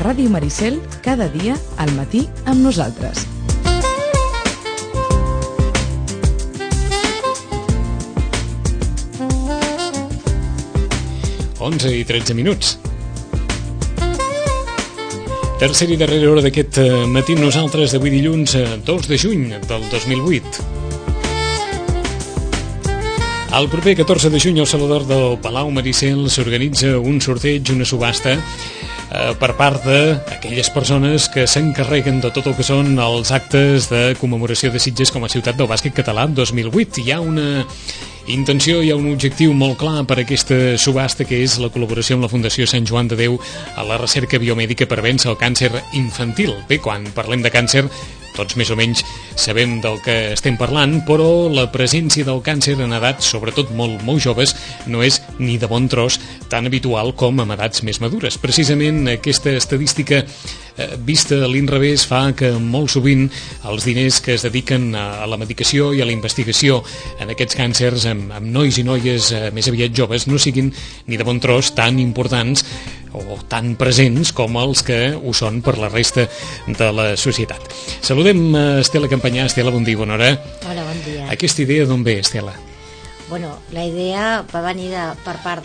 Ràdio Maricel, cada dia al matí amb nosaltres. Onze i 13 minuts. Tercera i darrera hora d'aquest matí amb nosaltres d'avui dilluns 2 de juny del 2008. El proper 14 de juny al Salvador del Palau Maricel s'organitza un sorteig, una subhasta per part d'aquelles persones que s'encarreguen de tot el que són els actes de commemoració de Sitges com a ciutat del bàsquet català 2008. Hi ha una intenció, hi ha un objectiu molt clar per aquesta subhasta, que és la col·laboració amb la Fundació Sant Joan de Déu a la recerca biomèdica per vèncer el càncer infantil. Bé, quan parlem de càncer, tots més o menys sabem del que estem parlant, però la presència del càncer en edats, sobretot molt joves, no és ni de bon tros tan habitual com en edats més madures. Precisament aquesta estadística vista a l'inrevés fa que molt sovint els diners que es dediquen a la medicació i a la investigació en aquests càncers amb nois i noies més aviat joves no siguin ni de bon tros tan importants o tan presents com els que ho són per la resta de la societat. Saludem Estela Campanyà. Estela, bon dia, bona hora. Hola, bon dia. Aquesta idea d'on ve, Estela? Bueno, la idea va venir per part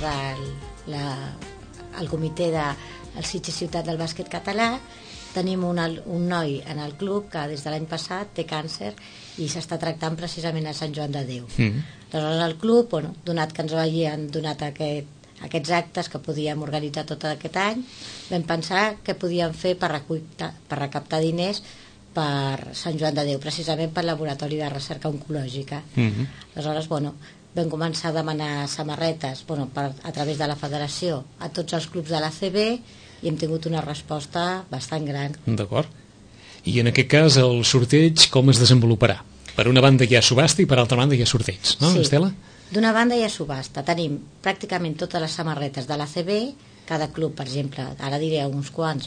del comitè del Sitges Ciutat del Bàsquet Català. Tenim un noi en el club que des de l'any passat té càncer i s'està tractant precisament a Sant Joan de Déu. Aleshores el club, donat que ens havien donat aquests actes que podíem organitzar tot aquest any, vam pensar què podíem fer per recaptar diners per Sant Joan de Déu, precisament pel laboratori de recerca oncològica. Aleshores, vam començar a demanar samarretes a través de la federació a tots els clubs de l'ACB i hem tingut una resposta bastant gran. D'acord. I en aquest cas el sorteig com es desenvoluparà? Per una banda hi ha subhasta i per altra banda hi ha sorteig, no, sí. Estela? D'una banda hi ha subhasta, tenim pràcticament totes les samarretes de l'ACB, cada club, per exemple, ara diré uns quants,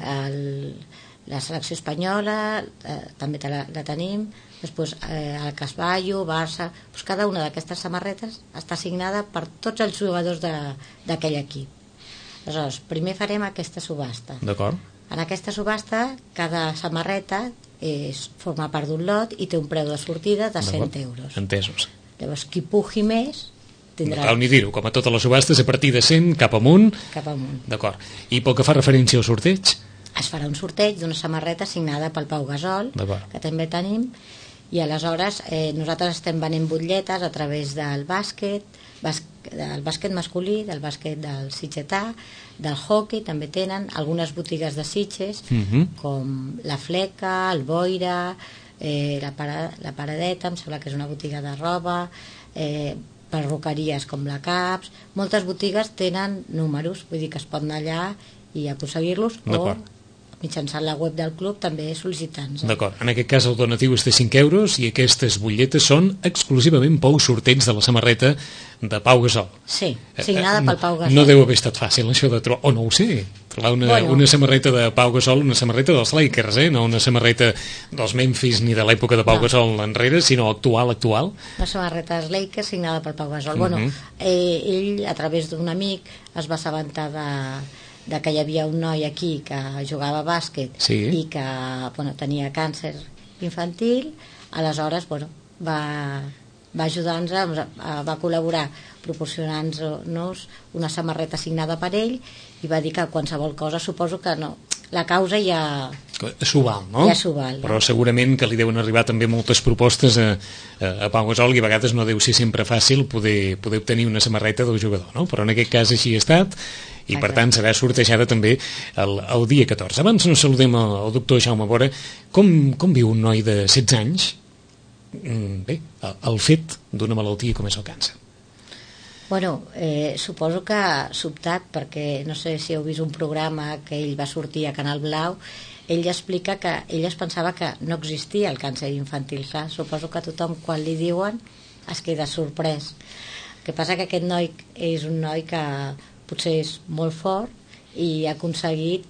la selecció espanyola també la tenim, després el Casballo, Barça, cada una d'aquestes samarretes està assignada per tots els jugadors d'aquell equip. Aleshores, primer farem aquesta subhasta. D'acord. En aquesta subhasta, cada samarreta forma part d'un lot i té un preu de sortida de 100 euros. Entesos. Llavors, qui pugi més tindrà... No cal ni dir-ho, com a totes les subhastes, a partir de 100 cap amunt. Cap amunt. D'acord. I pel que fa referència al sorteig? Es farà un sorteig d'una samarreta signada pel Pau Gasol, que també tenim, i aleshores nosaltres estem venent butlletes a través del bàsquet masculí, del bàsquet del sitgetà, del hockey, també tenen algunes botigues de Sitges, com la Fleca, el Boira, la Paradeta, em sembla que és una botiga de roba, perruqueries com la Caps. Moltes botigues tenen números, vull dir que es pot anar allà i aconseguir-los, o mitjançant la web del club també sol·licitant-se. D'acord, en aquest cas el donatiu és de 5 euros i aquestes butlletes són exclusivament pel sorteig de la samarreta de Pau Gasol. Sí, signada pel Pau Gasol. No deu haver estat fàcil això de trobar, o no ho sé, trobar una samarreta de Pau Gasol, una samarreta dels Lakers, no una samarreta dels Memphis ni de l'època de Pau Gasol enrere, sinó actual. Una samarreta dels Lakers signada pel Pau Gasol. Ell, a través d'un amic, es va assabentar de que hi havia un noi aquí que jugava a bàsquet i que tenia càncer infantil. Aleshores va ajudar-nos, va col·laborar proporcionant-nos una samarreta signada per ell i va dir que qualsevol cosa, suposo que no, la causa ja s'ho val, no? Ja s'ho val. Però segurament que li deuen arribar també moltes propostes a Pau Gasol i a vegades no deu ser sempre fàcil poder obtenir una samarreta del jugador, no? Però en aquest cas així ha estat i per tant serà sortejada també el dia 14. Abans no saludem el doctor Jaume Bora. Com viu un noi de 16 anys el fet d'una malaltia com és el càncer? Suposo que sobtat, perquè no sé si heu vist un programa que ell va sortir a Canal Blau. Ell explica que ell es pensava que no existia el càncer infantil. Suposo que tothom, quan li diuen, es queda sorprès. El que passa que aquest noi és un noi que potser és molt fort i ha aconseguit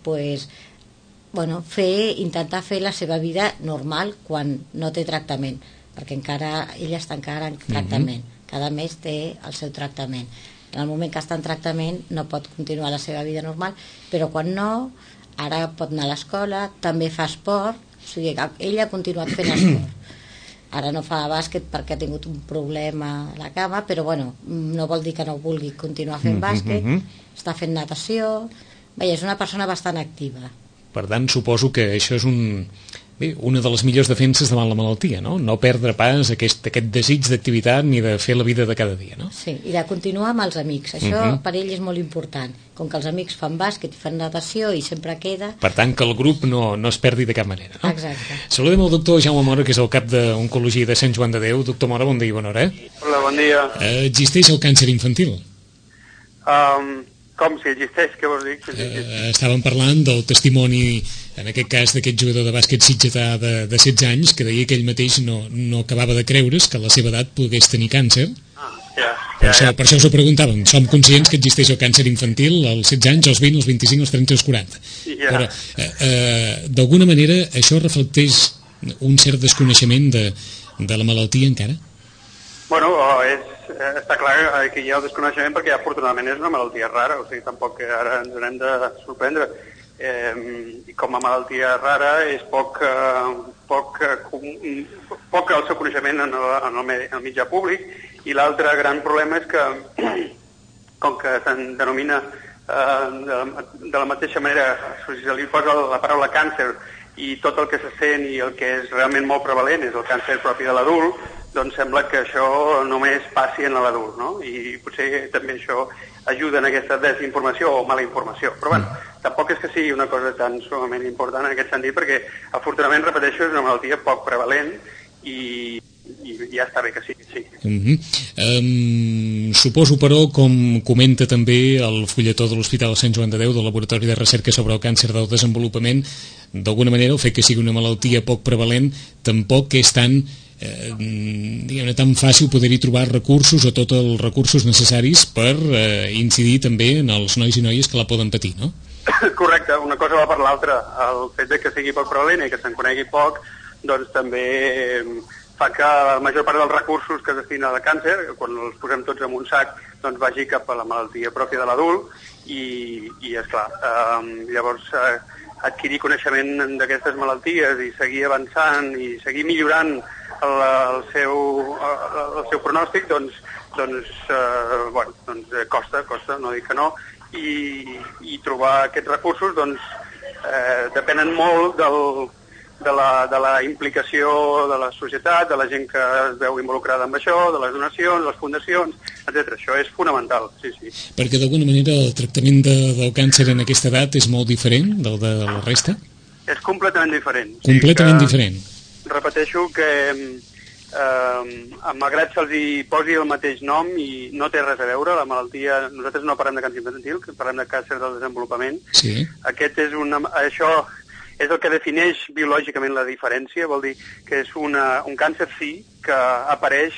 intentar fer la seva vida normal quan no té tractament, perquè ell està encara en tractament. Cada mes té el seu tractament. En el moment que està en tractament no pot continuar la seva vida normal, però quan no, Ara pot anar a l'escola, també fa esport, o sigui, ell ha continuat fent esport. Ara no fa bàsquet perquè ha tingut un problema a la cama, però bueno, no vol dir que no vulgui continuar fent bàsquet, està fent natació, és una persona bastant activa. Per tant, suposo que això és una de les millors defenses davant la malaltia, no? No perdre pas aquest desig d'activitat ni de fer la vida de cada dia, no? Sí, i de continuar amb els amics. Això per ell és molt important. Com que els amics fan bàsquet i fan natació i sempre queda... Per tant, que el grup no es perdi de cap manera, no? Exacte. Saludem el doctor Jaume Mora, que és el cap d'Oncologia de Sant Joan de Déu. Doctor Mora, bon dia i bona hora. Hola, bon dia. Existeix el càncer infantil? Com si existeix, què vols dir? Estàvem parlant del testimoni, en aquest cas d'aquest jugador de bàsquet sitgetà de 16 anys, que deia que ell mateix no acabava de creure's que a la seva edat pogués tenir càncer. Per això us ho preguntàvem. Som conscients que existeix el càncer infantil als 16 anys, als 20, als 25, als 30 i als 40. Però, d'alguna manera, això reflecteix un cert desconeixement de la malaltia encara? Bueno, està clar que hi ha el desconeixement perquè afortunadament és una malaltia rara, o sigui, tampoc ara ens n'hem de sorprendre. I com a malaltia rara és poc el seu coneixement en el mitjà públic, i l'altre gran problema és que, com que se'n denomina de la mateixa manera, si se li posa la paraula càncer i tot el que se sent i el que és realment molt prevalent és el càncer propi de l'adult, doncs sembla que això només passi en l'adult, no? I potser també això ajuda en aquesta desinformació o mala informació. Però bueno, tampoc és que sigui una cosa tan sumament important en aquest sentit, perquè afortunadament, repeteixo, és una malaltia poc prevalent i ja està bé que sigui, sí. Suposo, però, com comenta també el fulletó de l'Hospital Sant Joan de Déu, del Laboratori de Recerca sobre el Càncer del Desenvolupament, d'alguna manera el fet que sigui una malaltia poc prevalent tampoc és tan diguem-ne, tan fàcil poder-hi trobar recursos o tots els recursos necessaris per incidir també en els nois i noies que la poden patir, no? Correcte, una cosa va per l'altra. El fet de que sigui poc prevalent i que se'n conegui poc, doncs també fa que la major part dels recursos que es destina al càncer, quan els posem tots en un sac, doncs vagi cap a la malaltia pròpia de l'adult i esclar, llavors adquirir coneixement d'aquestes malalties i seguir avançant i seguir millorant el seu pronòstic, doncs costa, no dic que no, i trobar aquests recursos doncs depenen molt de la implicació de la societat, de la gent que es veu involucrada amb això, de les donacions, les fundacions, etc. Això és fonamental, sí. Perquè d'alguna manera el tractament del càncer en aquesta edat és molt diferent del de la resta? És completament diferent. Completament diferent. Repeteixo que malgrat se'ls hi posi el mateix nom i no té res a veure, la malaltia, nosaltres no parlem de càncer infantil, parlem de càncer del desenvolupament. Sí. Això és el que defineix biològicament la diferència, vol dir que és un càncer sí que apareix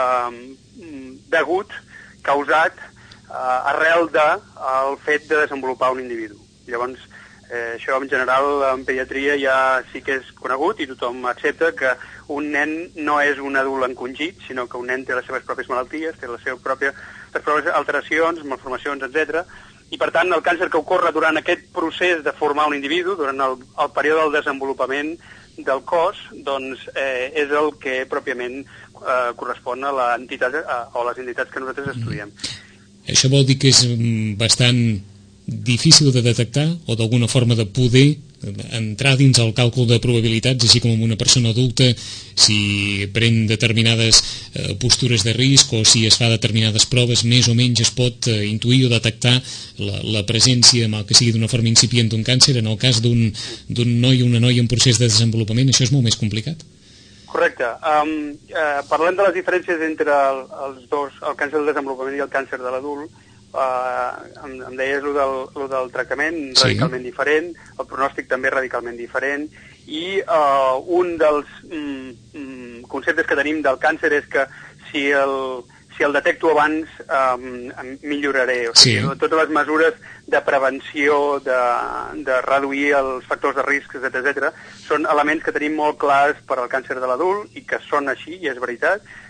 causat arrel del fet de desenvolupar un individu. Llavors, això en general en pediatria ja sí que és conegut i tothom accepta que un nen no és un adult encongit, sinó que un nen té les seves pròpies malalties, té les pròpies alteracions, malformacions, etc. I per tant el càncer que ocorre durant aquest procés de formar un individu, durant el període del desenvolupament del cos, doncs és el que pròpiament correspon a l'entitat o a les entitats que nosaltres estudiem. Això vol dir que és bastant difícil de detectar o d'alguna forma de poder entrar dins el càlcul de probabilitats, així com amb una persona adulta, si pren determinades postures de risc o si es fa determinades proves, més o menys es pot intuir o detectar la presència, mal que sigui d'una forma incipient, d'un càncer. En el cas d'un noi o una noia en procés de desenvolupament, això és molt més complicat. Correcte. Parlem de les diferències entre els dos, el càncer del desenvolupament i el càncer de l'adult. Em deies el del tractament radicalment diferent, el pronòstic també radicalment diferent, i un dels conceptes que tenim del càncer és que si el detecto abans milloraré. O sigui, totes les mesures de prevenció, de reduir els factors de risc, etc., són elements que tenim molt clars per al càncer de l'adult i que són així, i és veritat.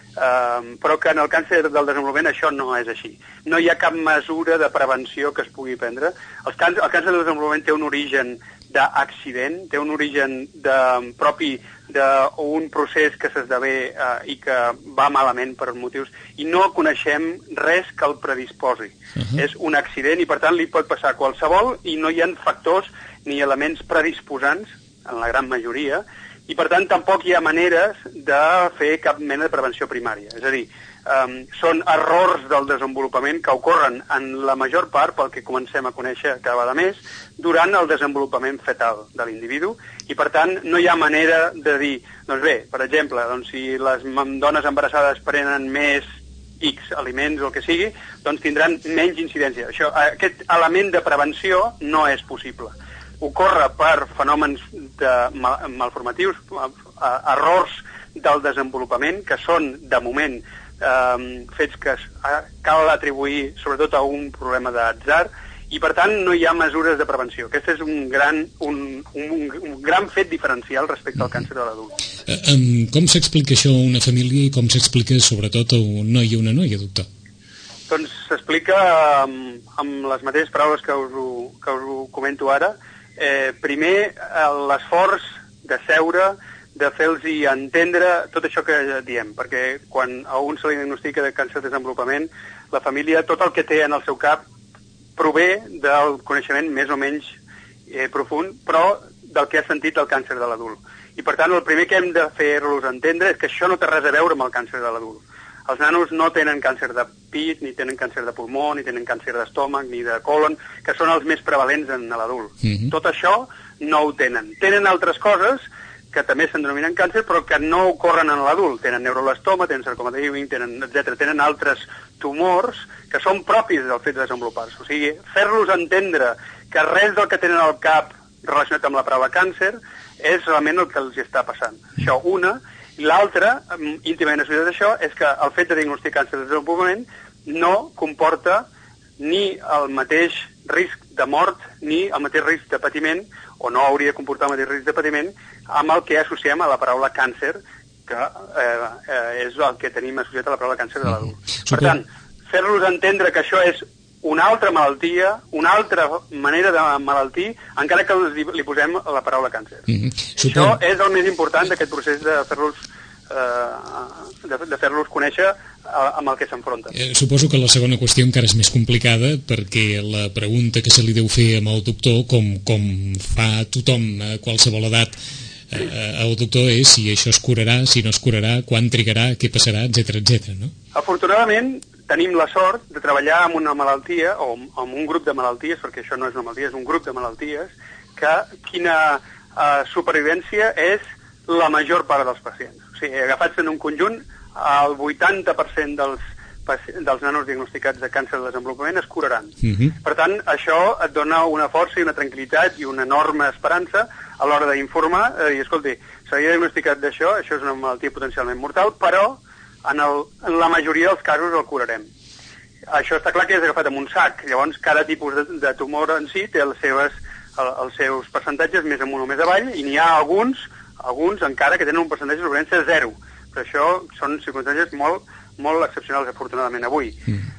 però que en el càncer del desenvolupament això no és així. No hi ha cap mesura de prevenció que es pugui prendre. El càncer del desenvolupament té un origen d'accident, té un origen propi d'un procés que s'esdevé i que va malament per motius, i no coneixem res que el predisposi. És un accident i per tant li pot passar qualsevol i no hi ha factors ni elements predisposants, en la gran majoria, i per tant tampoc hi ha maneres de fer cap mena de prevenció primària. És a dir, són errors del desenvolupament que ocorren en la major part, pel que comencem a conèixer cada vegada més, durant el desenvolupament fetal de l'individu, i per tant no hi ha manera de dir, doncs bé, per exemple, si les dones embarassades prenen més X aliments o el que sigui, doncs tindran menys incidència. Aquest element de prevenció no és possible. Ocorre per fenòmens malformatius, errors del desenvolupament, que són, de moment, fets que cal atribuir sobretot a un problema d'atzar, i per tant no hi ha mesures de prevenció. Aquest és un gran fet diferencial respecte al càncer de l'adult. Com s'explica això a una família i com s'explica sobretot a un noi i una noia, doctor? Doncs s'explica amb les mateixes paraules que us ho comento ara. Primer, l'esforç de seure, de fer-los entendre tot això que diem, perquè quan a un se li diagnostica de càncer de desenvolupament, la família, tot el que té en el seu cap prové del coneixement més o menys profund, però del que ha sentit el càncer de l'adult. I per tant, el primer que hem de fer-los entendre és que això no té res a veure amb el càncer de l'adult. Els nanos no tenen càncer de pit, ni tenen càncer de pulmó, ni tenen càncer d'estómac, ni de còlon, que són els més prevalents en l'adult. Tot això no ho tenen. Tenen altres coses que també se'n denominen càncer, però que no ocorren en l'adult. Tenen neuroblastoma, tenen sarcoma de Ewing, etc. Tenen altres tumors que són propis del fet de desenvolupar-se. O sigui, fer-los entendre que res del que tenen al cap relacionat amb la paraula càncer és realment el que els està passant. Això, una. I l'altra, íntimament associat a això, és que el fet de diagnosticar càncer de desenvolupament no comporta ni el mateix risc de mort ni el mateix risc de patiment, o no hauria de comportar el mateix risc de patiment, amb el que associem a la paraula càncer, que és el que tenim associat a la paraula càncer de l'adult. Per tant, fer-los entendre que això és una altra malaltia, una altra manera de malaltir, encara que li posem la paraula càncer. Això és el més important d'aquest procés de fer-los conèixer amb el que s'enfronten. Suposo que la segona qüestió encara és més complicada, perquè la pregunta que se li deu fer al doctor, com fa tothom a qualsevol edat, el doctor és si això es curarà, si no es curarà, quan trigarà, què passarà, etc. No? Afortunadament, tenim la sort de treballar amb una malaltia, o amb un grup de malalties, perquè això no és una malaltia, és un grup de malalties, que quina supervivència és la major part dels pacients. O sigui, agafats en un conjunt, el 80% dels nanos diagnosticats de càncer de desenvolupament es curaran. Per tant, això et dona una força i una tranquil·litat i una enorme esperança a l'hora d'informar, i escolti, s'ha diagnosticat d'això, això és una malaltia potencialment mortal, però en la majoria dels casos el curarem. Això està clar que és agafat amb un sac, llavors cada tipus de tumor en si té els seus percentatges més amunt o més avall, i n'hi ha alguns encara que tenen un percentatge de supervivència de 0, però això són circumstàncies molt, molt excepcionals, afortunadament, avui.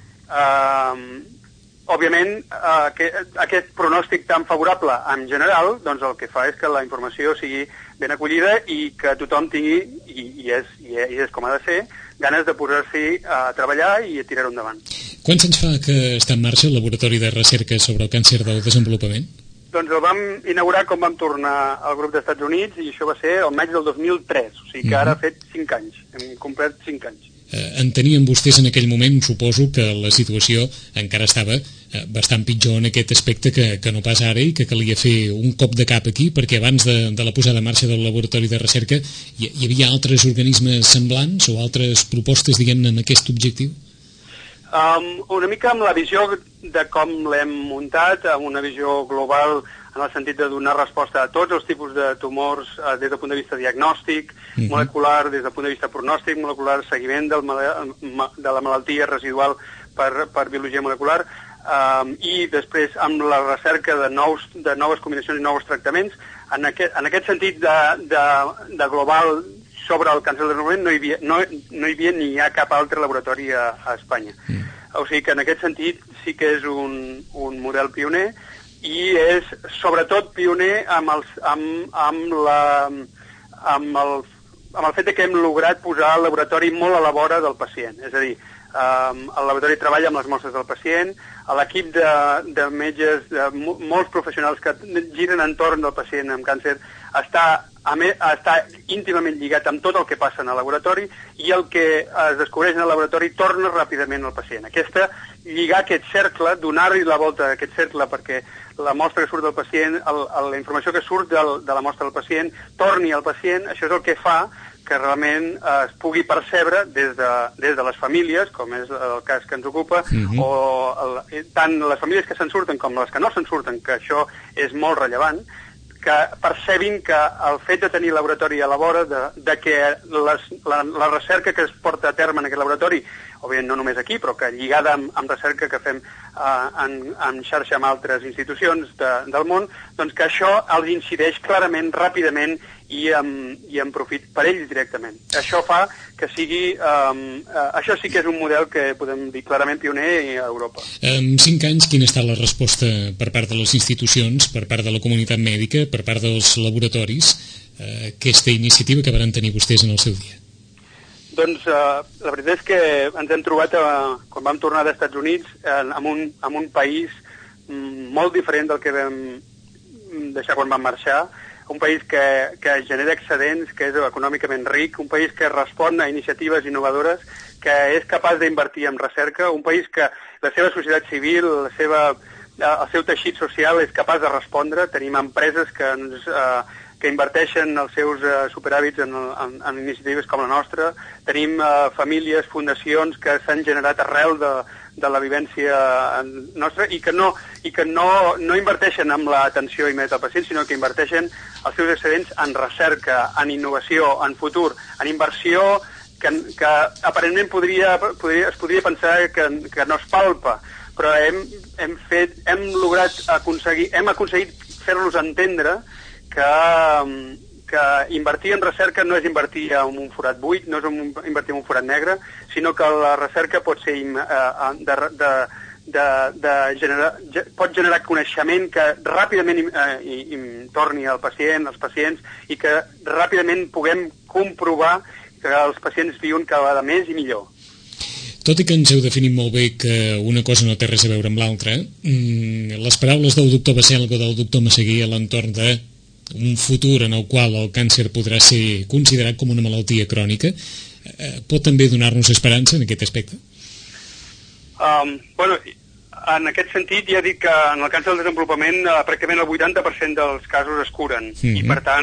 Òbviament, aquest pronòstic tan favorable en general, doncs el que fa és que la informació sigui ben acollida i que tothom tingui, i és com ha de ser, ganes de posar-s'hi a treballar i a tirar-ho endavant. Quants anys fa que està en marxa el Laboratori de Recerca sobre el Càncer del Desenvolupament? Doncs el vam inaugurar quan vam tornar al grup dels Estats Units, i això va ser el maig del 2003, o sigui que ara ha fet 5 anys, hem complert 5 anys. Entenien vostès en aquell moment, suposo, que la situació encara estava bastant pitjor en aquest aspecte que no pas ara, i que calia fer un cop de cap aquí, perquè abans de la posada en marxa del Laboratori de Recerca hi havia altres organismes semblants o altres propostes, diguem-ne, amb aquest objectiu? Una mica amb la visió de com l'hem muntat, amb una visió global en el sentit de donar resposta a tots els tipus de tumors des del punt de vista diagnòstic, molecular, des del punt de vista pronòstic, molecular, seguiment de la malaltia residual per biologia molecular, i després amb la recerca de noves combinacions i nous tractaments. En aquest sentit de global sobre el càncer del desenvolupament no hi havia ni hi ha cap altre laboratori a Espanya. O sigui que en aquest sentit sí que és un model pioner i és sobretot pioner amb el fet que hem lograt posar el laboratori molt a la vora del pacient. És a dir, el laboratori treballa amb les mostres del pacient, l'equip de metges, molts professionals que giren entorn del pacient amb càncer està íntimament lligat amb tot el que passa en el laboratori i el que es descobreix en el laboratori torna ràpidament al pacient. Lligar aquest cercle, donar-li la volta a aquest cercle perquè la mostra que surt del pacient, la informació que surt de la mostra del pacient, torni al pacient, això és el que fa que realment es pugui percebre des de les famílies, com és el cas que ens ocupa, o tant les famílies que se'n surten com les que no se'n surten, que això és molt rellevant, que percebin que el fet de tenir laboratori a la vora, de que la recerca que es porta a terme en aquest laboratori, òbviament no només aquí, però que lligada amb recerca que fem en xarxa amb altres institucions del món, doncs que això els incideix clarament, ràpidament i en profit per ells directament. Això fa que sigui... això sí que és un model que podem dir clarament pioner a Europa. En 5 anys, quina ha estat la resposta per part de les institucions, per part de la comunitat mèdica, per part dels laboratoris, aquesta iniciativa que van tenir vostès en el seu dia? Doncs la veritat és que ens hem trobat, quan vam tornar dels Estats Units, en un país molt diferent del que vam deixar quan vam marxar, un país que genera excedents, que és econòmicament ric, un país que respon a iniciatives innovadores, que és capaç d'invertir en recerca, un país que la seva societat civil, el seu teixit social és capaç de respondre. Tenim empreses que inverteixen els seus superàvits en iniciatives com la nostra. Tenim famílies, fundacions que s'han generat arrel de la vivència nostra i que no inverteixen en l'atenció immediata al pacient, sinó que inverteixen els seus excedents en recerca, en innovació, en futur, en inversió que aparentment es podria pensar que no es palpa, però hem aconseguit fer-los entendre que invertir en recerca no és invertir en un forat buit, no és invertir en un forat negre, sinó que la recerca pot ser pot generar coneixement que ràpidament torni al pacient, als pacients, i que ràpidament puguem comprovar que els pacients viuen cada vegada més i millor. Tot i que ens heu definit molt bé que una cosa no té res a veure amb l'altra, les paraules del doctor Baselga o del doctor Massaguer a l'entorn d'un futur en el qual el càncer podrà ser considerat com una malaltia crònica, pot també donar-nos esperança en aquest aspecte? Bueno, en aquest sentit ja dic que en el càncer del desenvolupament pràcticament el 80% dels casos es curen i per tant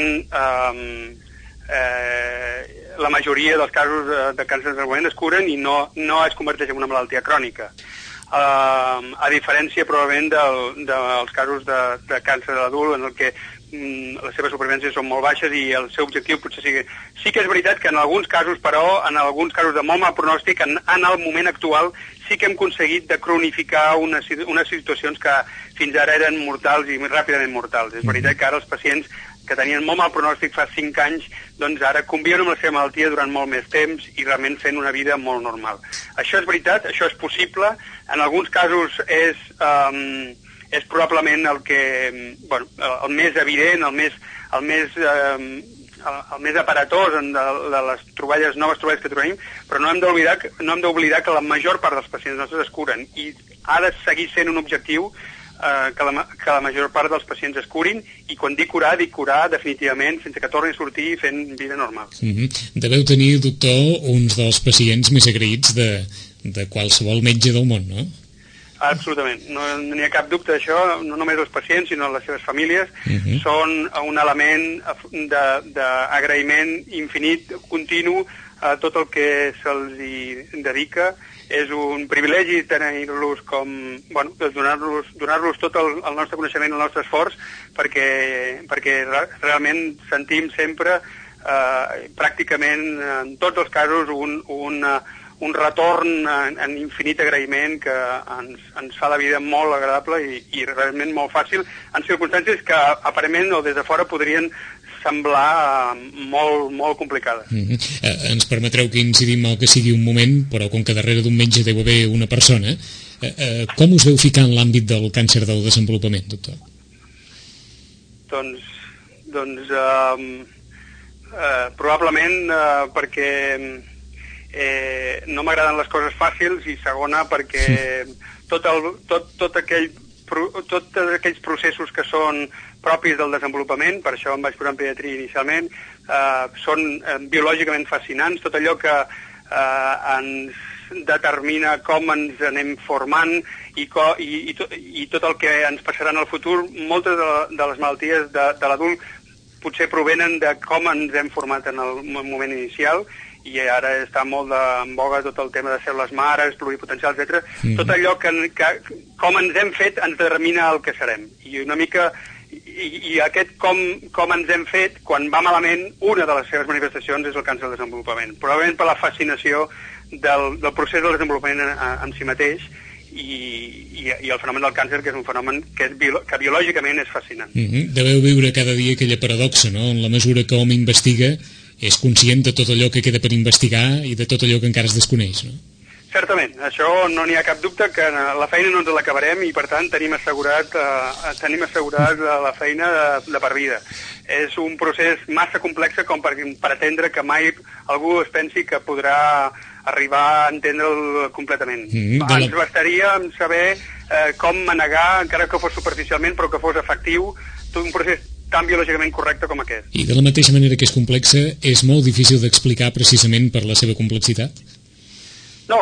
la majoria dels casos de càncer del desenvolupament es curen i no es converteix en una malaltia crònica. A diferència probablement dels casos de càncer de l'adult en el que les seves supervivències són molt baixes i el seu objectiu potser sigui... Sí que és veritat que en alguns casos, però, en alguns casos de molt mal pronòstic, en el moment actual sí que hem aconseguit de cronificar unes situacions que fins ara eren mortals i ràpidament mortals. És veritat que ara els pacients que tenien molt mal pronòstic fa 5 anys, doncs ara conviuen amb la seva malaltia durant molt més temps i realment fent una vida molt normal. Això és veritat, això és possible. En alguns casos és probablement el més evident, el més aparatós de les noves troballes que trobem, però no hem d'oblidar que la major part dels pacients nostres es curen i ha de seguir sent un objectiu que la major part dels pacients es curin, i quan dic curar definitivament sense que torni a sortir fent vida normal. Deveu tenir, doctor, uns dels pacients més agraïts de qualsevol metge del món, no? Absolutament, no n'hi ha cap dubte d'això, no només els pacients sinó les seves famílies són un element d'agraïment infinit, continu a tot el que se'ls dedica. És un privilegi tenir-los donar-los tot el nostre coneixement, el nostre esforç, perquè realment sentim sempre, pràcticament en tots els casos, un retorn en infinit agraïment que ens fa la vida molt agradable i realment molt fàcil en circumstàncies que aparentment o des de fora podrien semblar molt, molt complicades. Ens permetreu que incidim el que sigui un moment, però com que darrere d'un metge deu haver una persona, com us veu ficar en l'àmbit del càncer del desenvolupament, doctor? Doncs probablement perquè no m'agraden les coses fàcils i segona perquè tots aquells processos que són propis del desenvolupament, per això em vaig posar en pediatria inicialment, són biològicament fascinants, tot allò que ens determina com ens anem formant i tot el que ens passarà en el futur. Moltes de les malalties de l'adult potser provenen de com ens hem format en el moment inicial i ara està molt en boga tot el tema de cèl·lules mares, pluripotencials, etc. Tot allò que com ens hem fet ens determina el que serem. I una mica i aquest com ens hem fet, quan va malament, una de les seves manifestacions és el càncer del desenvolupament. Probablement per la fascinació del procés del desenvolupament en si mateix i el fenomen del càncer, que és un fenomen que biològicament és fascinant. Deveu viure cada dia aquella paradoxa, no? En la mesura que hom investiga és conscient de tot allò que queda per investigar i de tot allò que encara es desconeix, no? Certament, això no n'hi ha cap dubte, que la feina no ens l'acabarem i per tant tenim assegurat la feina de per vida. És un procés massa complex com per atendre que mai algú es pensi que podrà arribar a entendre'l completament. Ens bastaria saber com manegar, encara que fos superficialment, però que fos efectiu, tot un procés tan biològicament correcte com aquest. I de la mateixa manera que és complexa, és molt difícil d'explicar precisament per la seva complexitat? No,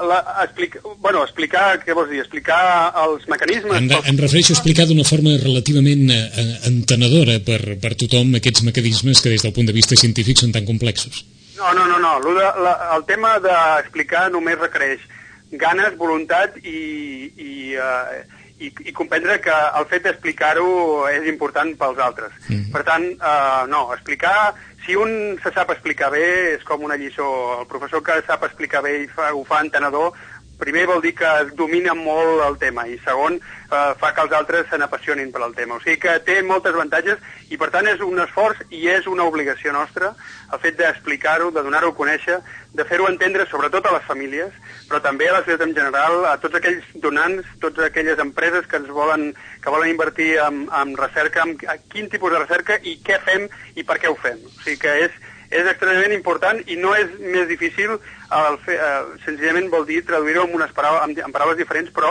explicar, què vols dir? Explicar els mecanismes... Em refereixo a explicar d'una forma relativament entenedora per tothom aquests mecanismes que des del punt de vista científic són tan complexos. No. El tema d'explicar només requereix ganes, voluntat i comprendre que el fet d'explicar-ho és important pels altres. Per tant, explicar... Si un se sap explicar bé, és com una lliçó. El professor que sap explicar bé i ho fa entenedor, primer vol dir que domina molt el tema i segon, fa que els altres se n'apassionin per al tema. O sigui que té moltes avantatges i per tant és un esforç i és una obligació nostra el fet d'explicar-ho, de donar-ho a conèixer, de fer-ho entendre sobretot a les famílies, però també a la societat en general, a tots aquells donants, totes aquelles empreses que volen invertir en recerca, en quin tipus de recerca i què fem i per què ho fem. O sigui que és extremadament important i no és més difícil, senzillament vol dir traduir-ho en paraules diferents, però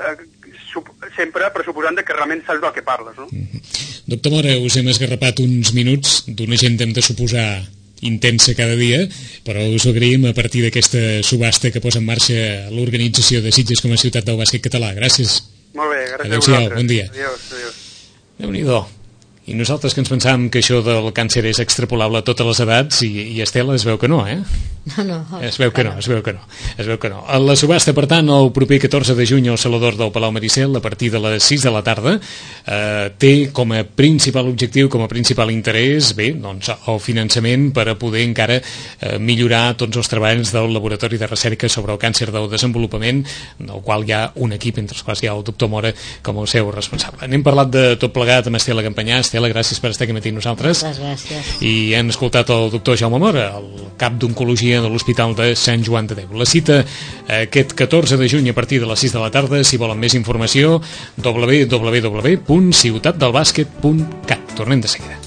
sempre pressuposant que realment saps del que parles, no? Doctor Mora, us hem esgarrapat uns minuts d'una agenda, hem de suposar, intensa cada dia, però us ho agraïm a partir d'aquesta subhasta que posa en marxa l'organització de Sitges com a ciutat del bàsquet català. Gràcies. Molt bé, gràcies a vosaltres. Bon dia. Adéu. Déu-n'hi-do. I nosaltres que ens pensàvem que això del càncer és extrapolable a totes les edats i Estela es veu que no, eh? No. Es veu que no. A la subhasta, per tant, el proper 14 de juny al Saló d'Or del Palau Maricel, a partir de les 6 de la tarda, té com a principal objectiu, com a principal interès, el finançament per a poder encara millorar tots els treballs del Laboratori de Recerca sobre el càncer del desenvolupament, del qual hi ha un equip, entre els quals hi ha el doctor Mora com el seu responsable. N'hem parlat de tot plegat amb Estela Campanyà. Estela, gràcies per estar aquí matí amb nosaltres. Moltes gràcies. I hem escoltat el doctor Jaume Mora, el cap d'Oncologia de l'Hospital de Sant Joan de Déu. La cita aquest 14 de juny a partir de les 6 de la tarda. Si volen més informació, www.ciutatdelbasquet.cat. Tornem de seguida.